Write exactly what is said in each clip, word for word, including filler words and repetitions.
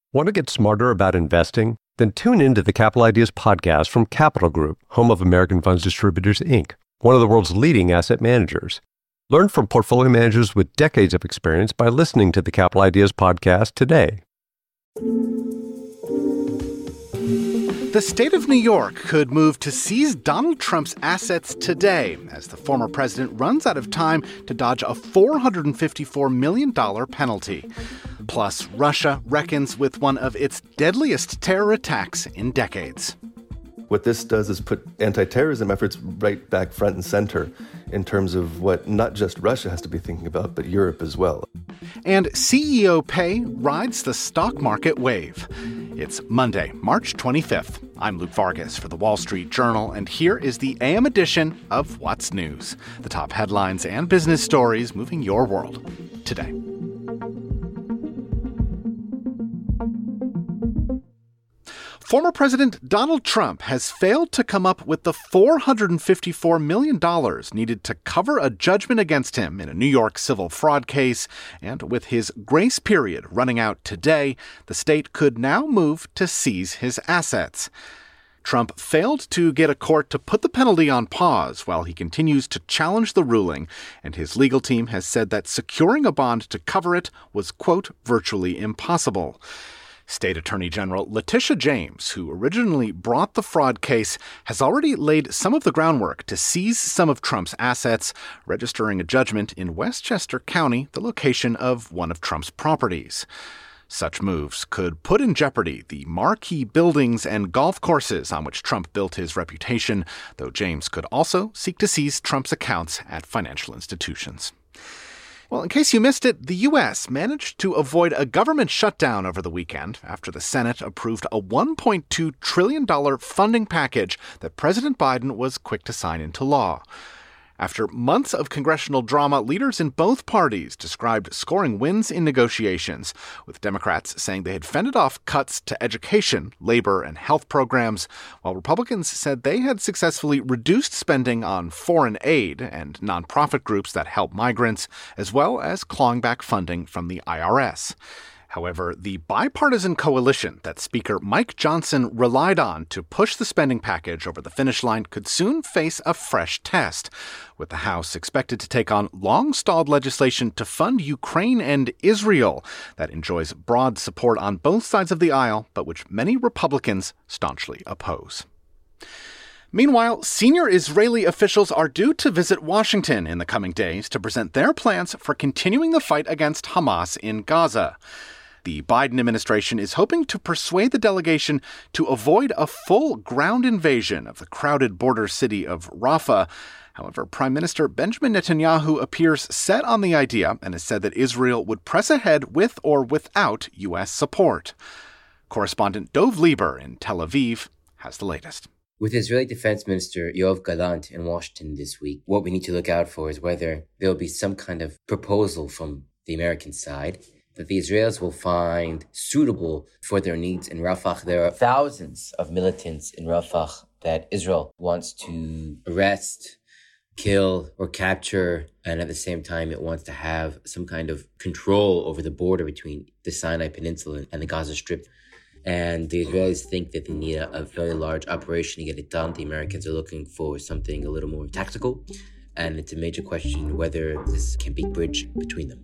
Want to get smarter about investing? Then tune into the Capital Ideas podcast from Capital Group, home of American Funds Distributors, Incorporated, one of the world's leading asset managers. Learn from portfolio managers with decades of experience by listening to the Capital Ideas podcast today. The state of New York could move to seize Donald Trump's assets today as the former president runs out of time to dodge a four hundred fifty-four million dollars penalty. Plus, Russia reckons with one of its deadliest terror attacks in decades. What this does is put anti-terrorism efforts right back front and center in terms of what not just Russia has to be thinking about, but Europe as well. And C E O pay rides the stock market wave. It's Monday, March twenty-fifth. I'm Luke Vargas for The Wall Street Journal, and here is the A M edition of What's News, the top headlines and business stories moving your world today. Former President Donald Trump has failed to come up with the four hundred fifty-four million dollars needed to cover a judgment against him in a New York civil fraud case. And with his grace period running out today, the state could now move to seize his assets. Trump failed to get a court to put the penalty on pause while he continues to challenge the ruling, and his legal team has said that securing a bond to cover it was, quote, virtually impossible. State Attorney General Letitia James, who originally brought the fraud case, has already laid some of the groundwork to seize some of Trump's assets, registering a judgment in Westchester County, the location of one of Trump's properties. Such moves could put in jeopardy the marquee buildings and golf courses on which Trump built his reputation, though James could also seek to seize Trump's accounts at financial institutions. Well, in case you missed it, the U S managed to avoid a government shutdown over the weekend after the Senate approved a one point two trillion dollars funding package that President Biden was quick to sign into law. After months of congressional drama, leaders in both parties described scoring wins in negotiations, with Democrats saying they had fended off cuts to education, labor, and health programs, while Republicans said they had successfully reduced spending on foreign aid and nonprofit groups that help migrants, as well as clawing back funding from the I R S. However, the bipartisan coalition that Speaker Mike Johnson relied on to push the spending package over the finish line could soon face a fresh test, with the House expected to take on long-stalled legislation to fund Ukraine and Israel that enjoys broad support on both sides of the aisle, but which many Republicans staunchly oppose. Meanwhile, senior Israeli officials are due to visit Washington in the coming days to present their plans for continuing the fight against Hamas in Gaza. The Biden administration is hoping to persuade the delegation to avoid a full ground invasion of the crowded border city of Rafah. However, Prime Minister Benjamin Netanyahu appears set on the idea and has said that Israel would press ahead with or without U S support. Correspondent Dov Lieber in Tel Aviv has the latest. With Israeli Defense Minister Yoav Gallant in Washington this week, what we need to look out for is whether there will be some kind of proposal from the American side that the Israelis will find suitable for their needs in Rafah. There are thousands of militants in Rafah that Israel wants to arrest, kill, or capture, and at the same time it wants to have some kind of control over the border between the Sinai Peninsula and the Gaza Strip. And the Israelis think that they need a, a very large operation to get it done. The Americans are looking for something a little more tactical, and it's a major question whether this can be bridged between them.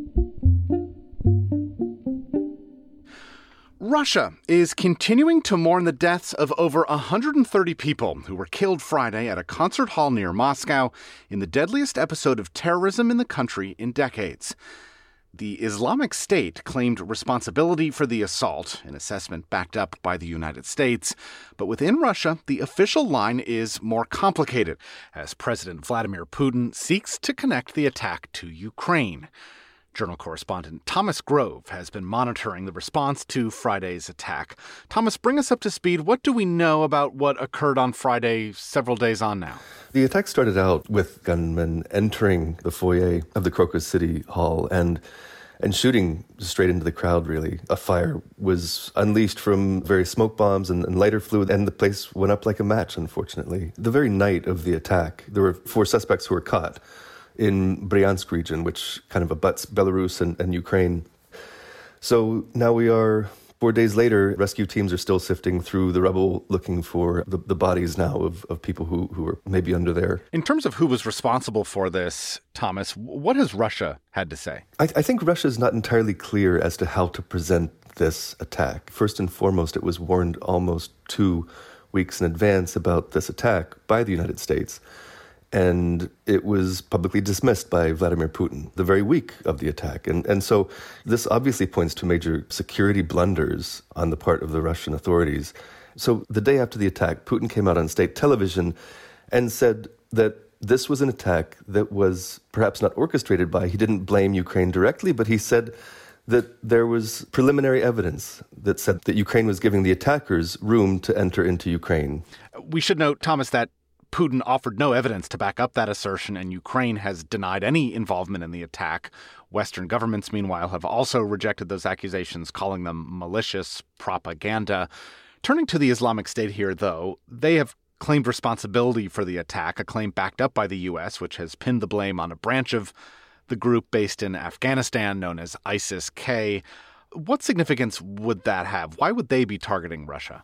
Russia is continuing to mourn the deaths of over one hundred thirty people who were killed Friday at a concert hall near Moscow in the deadliest episode of terrorism in the country in decades. The Islamic State claimed responsibility for the assault, an assessment backed up by the United States. But within Russia, the official line is more complicated, as President Vladimir Putin seeks to connect the attack to Ukraine. Journal correspondent Thomas Grove has been monitoring the response to Friday's attack. Thomas, bring us up to speed. What do we know about what occurred on Friday several days on now? The attack started out with gunmen entering the foyer of the Crocus City Hall and and shooting straight into the crowd, really. A fire was unleashed from various smoke bombs and, and lighter fluid, and the place went up like a match, unfortunately. The very night of the attack, there were four suspects who were caught in Bryansk region, which kind of abuts Belarus and, and Ukraine. So now we are Four days later, rescue teams are still sifting through the rubble looking for the, the bodies now of, of people who, who were maybe under there. In terms of who was responsible for this, Thomas, what has Russia had to say? I, I think Russia is not entirely clear as to how to present this attack. First and foremost, it was warned almost two weeks in advance about this attack by the United States. And it was publicly dismissed by Vladimir Putin the very week of the attack. And and so this obviously points to major security blunders on the part of the Russian authorities. So the day after the attack, Putin came out on state television and said that this was an attack that was perhaps not orchestrated by, he didn't blame Ukraine directly, but he said that there was preliminary evidence that said that Ukraine was giving the attackers room to enter into Ukraine. We should note, Thomas, that Putin offered no evidence to back up that assertion, and Ukraine has denied any involvement in the attack. Western governments, meanwhile, have also rejected those accusations, calling them malicious propaganda. Turning to the Islamic State here, though, they have claimed responsibility for the attack, a claim backed up by the U S, which has pinned the blame on a branch of the group based in Afghanistan known as ISIS-K. What significance would that have? Why would they be targeting Russia?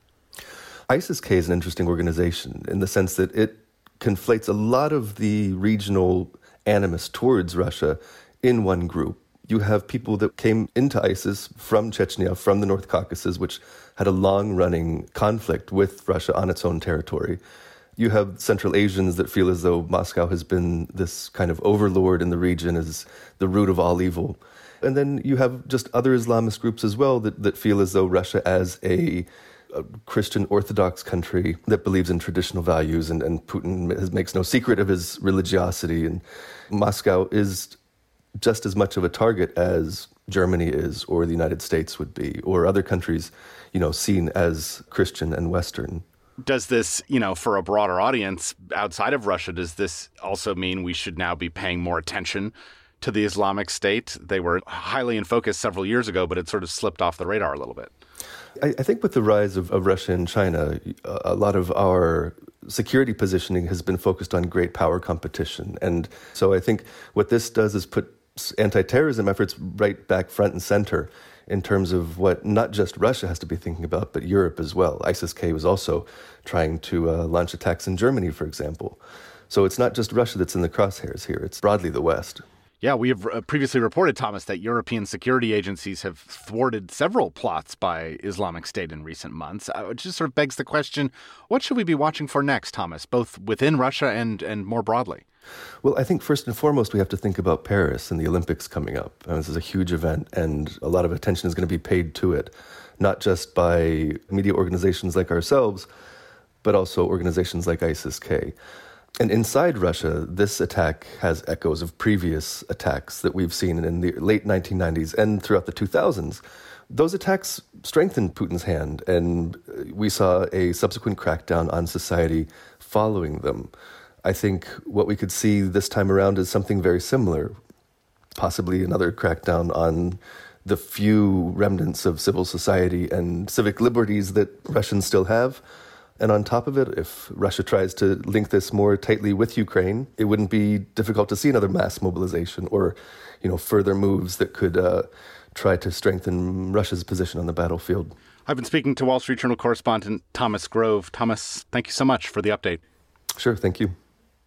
ISIS-K is an interesting organization in the sense that it conflates a lot of the regional animus towards Russia in one group. You have people that came into ISIS from Chechnya, from the North Caucasus, which had a long-running conflict with Russia on its own territory. You have Central Asians that feel as though Moscow has been this kind of overlord in the region, as the root of all evil. And then you have just other Islamist groups as well that, that feel as though Russia as a a Christian Orthodox country that believes in traditional values, and, and Putin has, makes no secret of his religiosity. And Moscow is just as much of a target as Germany is, or the United States would be, or other countries, you know, seen as Christian and Western. Does this, you know, for a broader audience outside of Russia, does this also mean we should now be paying more attention to the Islamic State? They were highly in focus several years ago, but it sort of slipped off the radar a little bit. I, I think with the rise of, of Russia and China, a lot of our security positioning has been focused on great power competition. And so I think what this does is put anti-terrorism efforts right back front and center in terms of what not just Russia has to be thinking about, but Europe as well. ISIS-K was also trying to uh, launch attacks in Germany, for example. So it's not just Russia that's in the crosshairs here. It's broadly the West. Yeah, we have previously reported, Thomas, that European security agencies have thwarted several plots by Islamic State in recent months. It just sort of begs the question, what should we be watching for next, Thomas, both within Russia and, and more broadly? Well, I think first and foremost, we have to think about Paris and the Olympics coming up. And this is a huge event, and a lot of attention is going to be paid to it, not just by media organizations like ourselves, but also organizations like ISIS-K. And inside Russia, this attack has echoes of previous attacks that we've seen in the late nineteen nineties and throughout the two thousands. Those attacks strengthened Putin's hand, and we saw a subsequent crackdown on society following them. I think what we could see this time around is something very similar, possibly another crackdown on the few remnants of civil society and civic liberties that Russians still have. And on top of it, if Russia tries to link this more tightly with Ukraine, it wouldn't be difficult to see another mass mobilization or, you know, further moves that could uh, try to strengthen Russia's position on the battlefield. I've been speaking to Wall Street Journal correspondent Thomas Grove. Thomas, thank you so much for the update. Sure, thank you.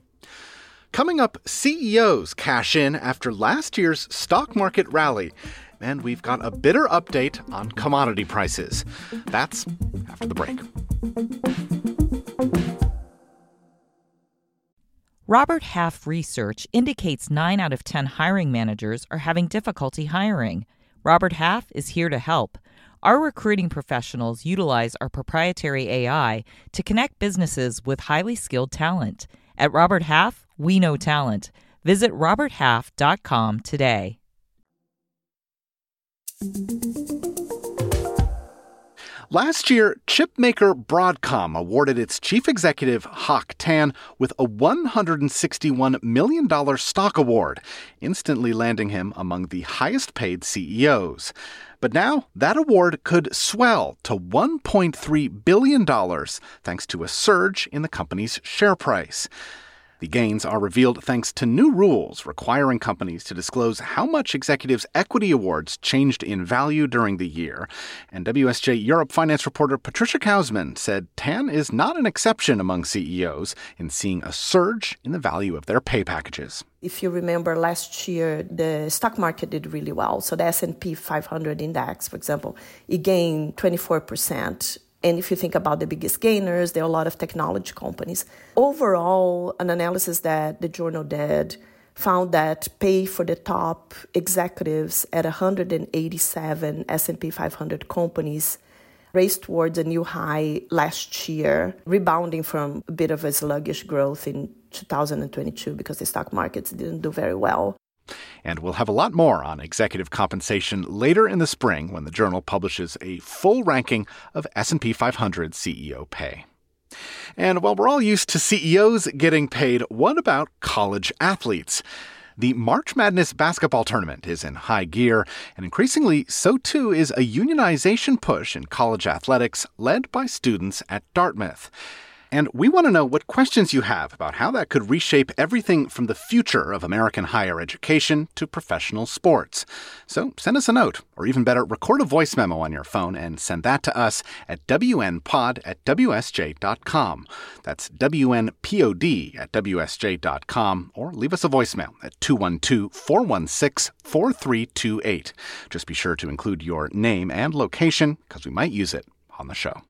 Coming up, C E Os cash in after last year's stock market rally. And we've got a bitter update on commodity prices. That's after the break. Robert Half research indicates nine out of ten hiring managers are having difficulty hiring. Robert Half is here to help. Our recruiting professionals utilize our proprietary A I to connect businesses with highly skilled talent. At Robert Half, we know talent. Visit robert half dot com today. Last year, chipmaker Broadcom awarded its chief executive, Hock Tan, with a one hundred sixty-one million dollars stock award, instantly landing him among the highest-paid C E Os. But now, that award could swell to one point three billion dollars thanks to a surge in the company's share price. The gains are revealed thanks to new rules requiring companies to disclose how much executives' equity awards changed in value during the year. And W S J Europe finance reporter Patricia Kausman said T A N is not an exception among C E Os in seeing a surge in the value of their pay packages. If you remember last year, the stock market did really well. So the S and P five hundred index, for example, it gained twenty-four percent. And if you think about the biggest gainers, there are a lot of technology companies. Overall, an analysis that the journal did found that pay for the top executives at one hundred eighty-seven S and P five hundred companies raced towards a new high last year, rebounding from a bit of a sluggish growth in two thousand twenty-two because the stock markets didn't do very well. And we'll have a lot more on executive compensation later in the spring when the Journal publishes a full ranking of S and P five hundred C E O pay. And while we're all used to C E Os getting paid, what about college athletes? The March Madness basketball tournament is in high gear, and increasingly so too is a unionization push in college athletics led by students at Dartmouth. And we want to know what questions you have about how that could reshape everything from the future of American higher education to professional sports. So send us a note, or even better, record a voice memo on your phone and send that to us at W N pod at W S J dot com. That's W N P O D at W S J dot com, or leave us a voicemail at two one two, four one six, four three two eight. Just be sure to include your name and location, because we might use it on the show.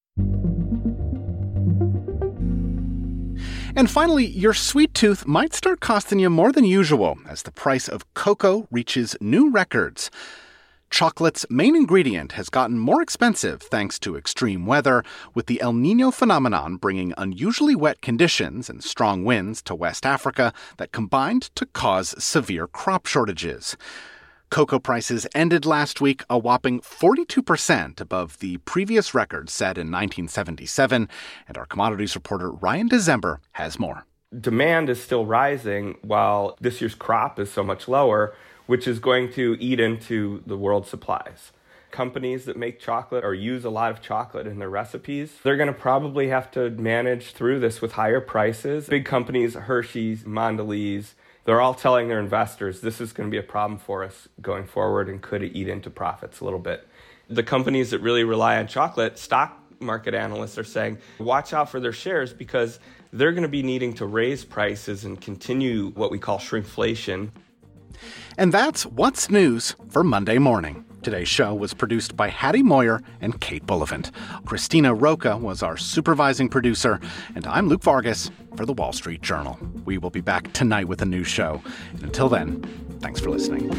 And finally, your sweet tooth might start costing you more than usual as the price of cocoa reaches new records. Chocolate's main ingredient has gotten more expensive thanks to extreme weather, with the El Niño phenomenon bringing unusually wet conditions and strong winds to West Africa that combined to cause severe crop shortages. Cocoa prices ended last week a whopping forty-two percent above the previous record set in nineteen seventy-seven, and our commodities reporter Ryan December has more. Demand is still rising while this year's crop is so much lower, which is going to eat into the world's supplies. Companies that make chocolate or use a lot of chocolate in their recipes, they're going to probably have to manage through this with higher prices. Big companies, Hershey's, Mondelez, they're all telling their investors this is going to be a problem for us going forward and could eat into profits a little bit. The companies that really rely on chocolate, stock market analysts are saying, watch out for their shares because they're going to be needing to raise prices and continue what we call shrinkflation. And that's What's News for Monday morning. Today's show was produced by Hattie Moyer and Kate Bullivant. Christina Roca was our supervising producer, and I'm Luke Vargas for The Wall Street Journal. We will be back tonight with a new show. And until then, thanks for listening.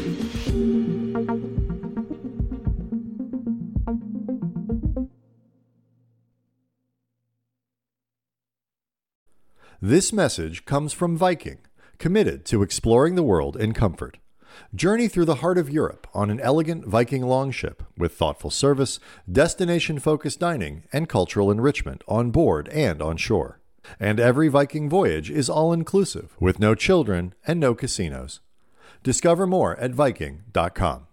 This message comes from Viking, committed to exploring the world in comfort. Journey through the heart of Europe on an elegant Viking longship with thoughtful service, destination-focused dining, and cultural enrichment on board and on shore. And every Viking voyage is all-inclusive with no children and no casinos. Discover more at Viking dot com.